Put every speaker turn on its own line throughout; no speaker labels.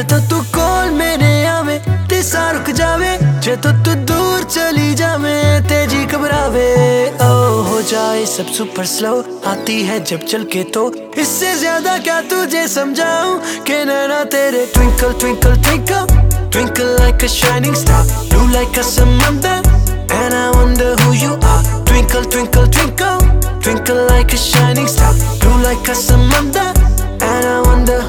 जे तो तू कोल मेरे आवे ते सा रुक जावे, जे तो तू दूर चली जावे तेजी घबरावे। ओ हो जाए सब सुपर स्लो, आती है जब चल के तो इससे ज्यादा क्या तुझे समझाऊं कि नैना तेरे twinkle twinkle twinkle twinkle like a shining star, blue like a samanda, and I wonder who you are. Twinkle twinkle twinkle twinkle like a shining star, blue like a samanda, and I wonder.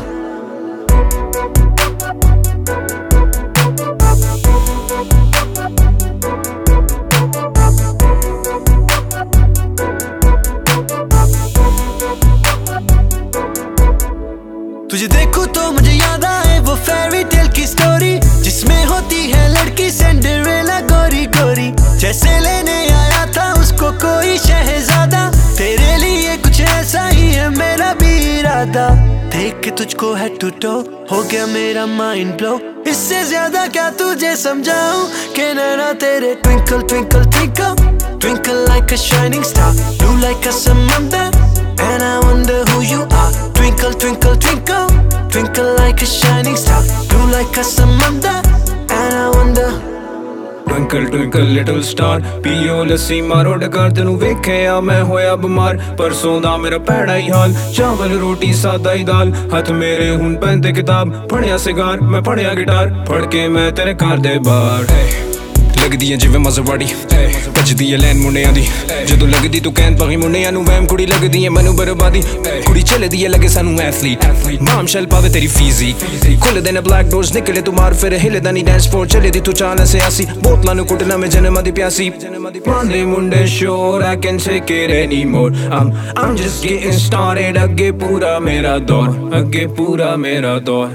तुझे देखूं तो मुझे याद आए वो fairy tale की story, जिसमें होती है लड़की सिंड्रेला गोरी गोरी। जैसे लेने आया था उसको कोई शहजादा, तेरे लिए कुछ ऐसा ही है मेरा भी इरादा। देख के तुझको हेड टू टो हो गया मेरा माइंड ब्लो, इससे ज्यादा क्या तुझे समझाऊं कि नैना तेरे twinkle twinkle twinkle twinkle like a shining star, blue like a samanda, and I wonder who you are. Twinkle twinkle twinkle twinkle like a shining star, blue like a samanda, and I wonder.
Twinkle twinkle little star, पीओ लस्सी मारो डकार, तेनू वेखिया मैं होया बमार। परसों दा मेरा भैड़ा ही हाल, चावल रोटी सादा ही दाल। हथ मेरे हुन पैंदे किताब, फड़िया सिगार मैं फड़िया गिटार, फड़ के मैं तेरे घर दे बाहर। लगदी है जिवें मज़वाड़ी, भजदी है लैन मुंडियां दी, जदों लगदी तू कहन पगी मुंडियां नू वहम, कुड़ी लगदी है मैनू बर्बादी। कुड़ी चलदी है लगे सानू एथलीट, माम शैल पावे तेरी फिजिक। खुल देने ब्लैक डोर्स निकले तू मार फिर हिलदा नहीं डांस फ्लोर, चले दी तू चाल ऐसे आसी, बोतलां नू कुटना में जन्म दी प्यासी। मांदे मुंडे शोर, I can't take it anymore, I'm just getting started। अगे पूरा मेरा दौर, अगे पूरा मेरा दौर।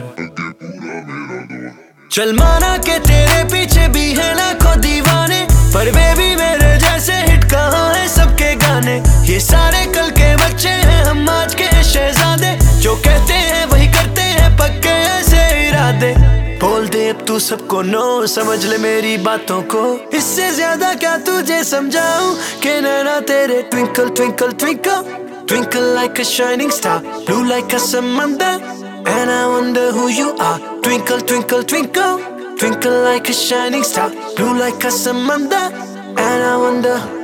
चल माना के तेरे पीछे भी है लाखों दीवाने, पर बेबी मेरे जैसे हिट कहाँ है सबके गाने। ये सारे कल के बच्चे हैं, हम आज के शहजादे, जो कहते हैं वही करते हैं पक्के ऐसे इरादे। बोल दे अब तू सबको नो, समझ ले मेरी बातों को, इससे ज्यादा क्या तुझे समझाऊं कि नैना तेरे twinkle twinkle twinkle twinkle like a shining star, blue like a samanda, and I wonder who you are. Twinkle twinkle twinkle twinkle like a shining star, blue like a samanda, and I wonder.